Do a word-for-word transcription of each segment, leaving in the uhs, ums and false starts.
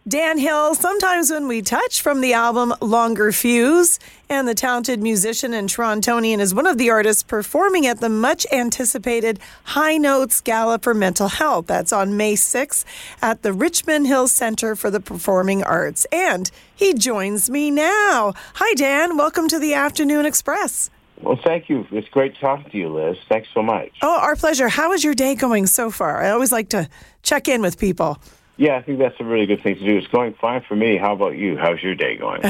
Dan Hill, Sometimes When We Touch, from the album Longer Fuse. And the talented musician and Torontonian is one of the artists performing at the much-anticipated High Notes Gala for Mental Health. That's on May sixth at the Richmond Hill Center for the Performing Arts. And he joins me now. Hi, Dan. Welcome to the Afternoon Express. Well, thank you. It's great talking to you, Liz. Thanks so much. Oh, our pleasure. How is your day going so far? I always like to check in with people. Yeah, I think that's a really good thing to do. It's going fine for me. How about you? How's your day going?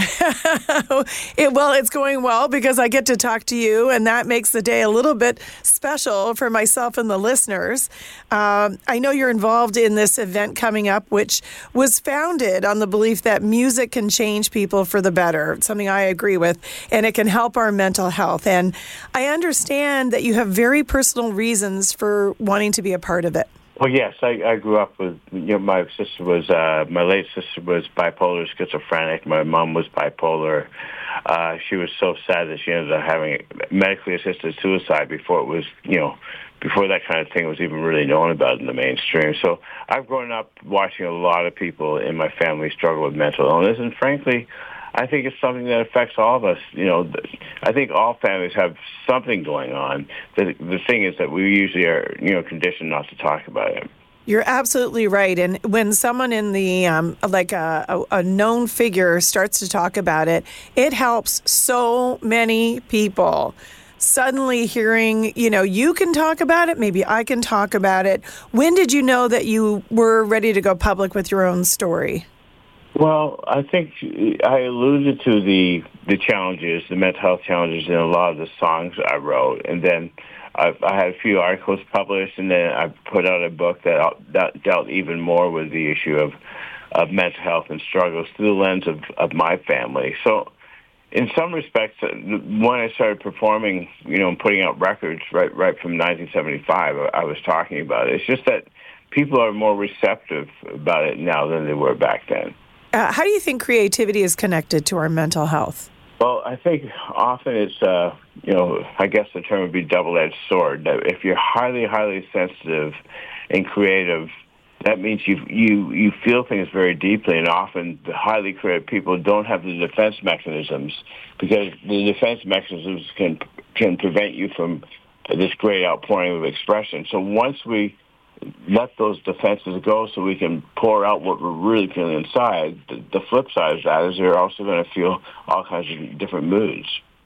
it, well, it's going well because I get to talk to you, and that makes the day a little bit special for myself and the listeners. Um, I know you're involved in this event coming up, which was founded on the belief that music can change people for the better. It's something I agree with, and it can help our mental health. And I understand that you have very personal reasons for wanting to be a part of it. Well, yes, I, I grew up with, you know, my sister was, uh, my late sister was bipolar, schizophrenic. My mom was bipolar. Uh, she was so sad that she ended up having medically assisted suicide before it was, you know, before that kind of thing was even really known about in the mainstream. So I've grown up watching a lot of people in my family struggle with mental illness, and frankly, I think it's something that affects all of us. You know, I think all families have something going on. The, the thing is that we usually are, you know, conditioned not to talk about it. You're absolutely right. And when someone in the, um, like a, a, a known figure starts to talk about it, it helps so many people. Suddenly hearing, you know, you can talk about it, maybe I can talk about it. When did you know that you were ready to go public with your own story? Well, I think I alluded to the the challenges, the mental health challenges in a lot of the songs I wrote. And then I, I had a few articles published, and then I put out a book that, that dealt even more with the issue of, of mental health and struggles through the lens of, of my family. So in some respects, when I started performing, you know, and putting out records right, right from nineteen seventy-five, I was talking about it. It's just that people are more receptive about it now than they were back then. Uh, how do you think creativity is connected to our mental health? Well, I think often it's, uh, you know, I guess the term would be double-edged sword. That if you're highly, highly sensitive and creative, that means you you you feel things very deeply, and often the highly creative people don't have the defense mechanisms, because the defense mechanisms can can prevent you from this great outpouring of expression. So once we let those defenses go so we can pour out what we're really feeling inside, the, the flip side of that is you're also going to feel all kinds of different moods.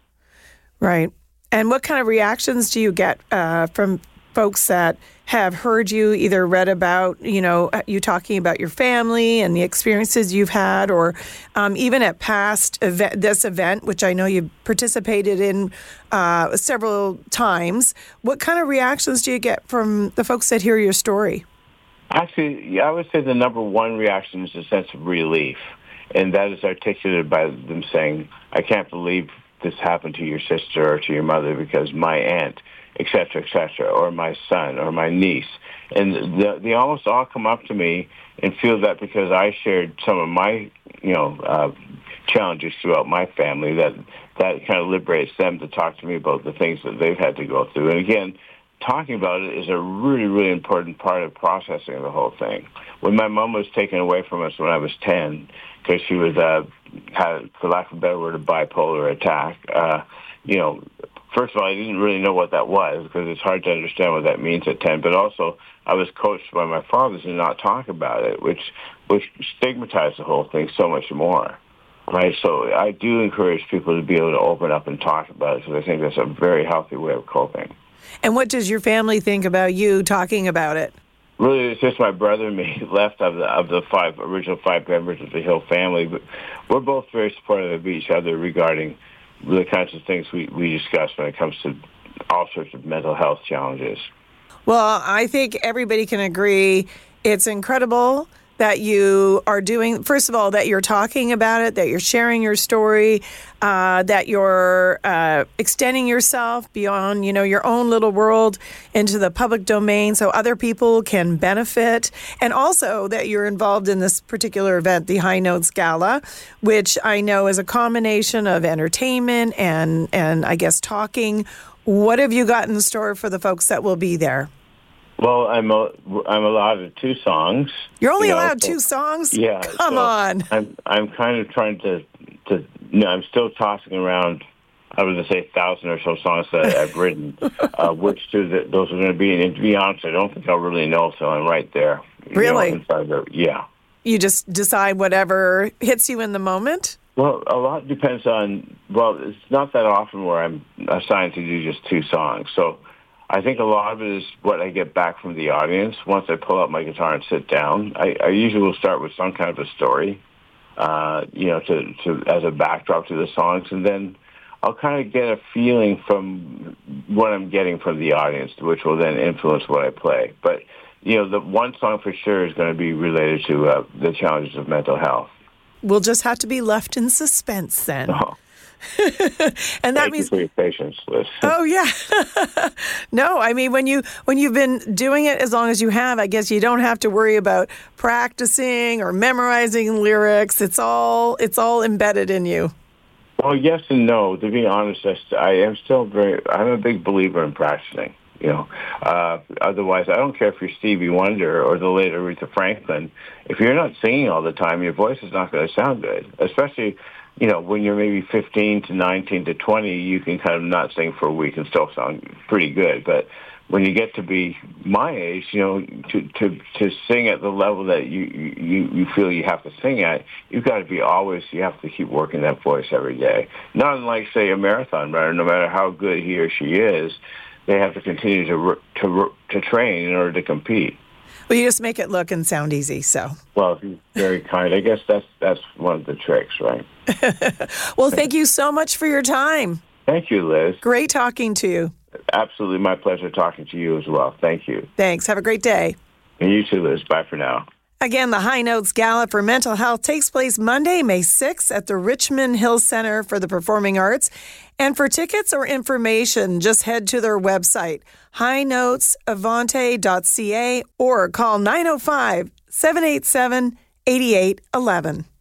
Right. And what kind of reactions do you get uh, from folks that have heard you, either read about, you know, you talking about your family and the experiences you've had, or um, even at past event, this event, which I know you've participated in uh, several times? What kind of reactions do you get from the folks that hear your story? Actually, yeah, I would say the number one reaction is a sense of relief, and that is articulated by them saying, I can't believe this happened to your sister or to your mother, because my aunt, et cetera, et cetera, or my son or my niece. And the, they almost all come up to me and feel that because I shared some of my, you know, uh, challenges throughout my family, that that kind of liberates them to talk to me about the things that they've had to go through. And again, talking about it is a really, really important part of processing the whole thing. When my mom was taken away from us when I was ten, because she was, uh, had, for lack of a better word, a bipolar attack, uh, you know, first of all, I didn't really know what that was, because it's hard to understand what that means at ten. But also, I was coached by my father to not talk about it, which which stigmatized the whole thing so much more, right? So I do encourage people to be able to open up and talk about it, because I think that's a very healthy way of coping. And what does your family think about you talking about it? Really, it's just my brother and me left of the of the five original five members of the Hill family, but we're both very supportive of each other regarding the kinds of things we, we discuss when it comes to all sorts of mental health challenges. Well, I think everybody can agree it's incredible that you are doing, first of all, that you're talking about it, that you're sharing your story, uh, that you're uh, extending yourself beyond, you know, your own little world into the public domain so other people can benefit. And also that you're involved in this particular event, the High Notes Gala, which I know is a combination of entertainment and, and I guess talking. What have you got in store for the folks that will be there? Well, I'm a, I'm allowed two songs. You're only you know, allowed so, two songs? Yeah. Come so on. I'm I'm kind of trying to to you know I'm still tossing around. I was going to say a thousand or so songs that I've written. uh, which two that those are going to be? And to be honest, I don't think I'll really know until I'm right there. Really? You know, inside the, yeah. You just decide whatever hits you in the moment? Well, a lot depends on, well, it's not that often where I'm assigned to do just two songs. So I think a lot of it is what I get back from the audience. Once I pull out my guitar and sit down, I, I usually will start with some kind of a story, uh, you know, to, to as a backdrop to the songs. And then I'll kind of get a feeling from what I'm getting from the audience, which will then influence what I play. But, you know, the one song for sure is going to be related to uh, the challenges of mental health. We'll just have to be left in suspense then. Oh. And that Thank means you for your patience, Liz. Oh yeah. No, I mean when you when you've been doing it as long as you have, I guess you don't have to worry about practicing or memorizing lyrics. It's all it's all embedded in you. Well, yes and no. To be honest, I am still very. I'm a big believer in practicing. You know, uh, otherwise, I don't care if you're Stevie Wonder or the late Aretha Franklin. If you're not singing all the time, your voice is not going to sound good. Especially, you know, when you're maybe fifteen to nineteen to twenty, you can kind of not sing for a week and still sound pretty good. But when you get to be my age, you know, to to to sing at the level that you you you feel you have to sing at, you've got to be always. You have to keep working that voice every day. Not unlike, say, a marathon runner. No matter how good he or she is, they have to continue to to to train in order to compete. Well, you just make it look and sound easy, so. Well, you're very kind. I guess that's that's one of the tricks, right? Well, thank you so much for your time. Thank you, Liz. Great talking to you. Absolutely my pleasure talking to you as well. Thank you. Thanks. Have a great day. And you too, Liz. Bye for now. Again, the High Notes Gala for Mental Health takes place Monday, May sixth at the Richmond Hill Center for the Performing Arts. And for tickets or information, just head to their website, high notes avante dot c a, or call nine oh five, seven eight seven, eight eight one one.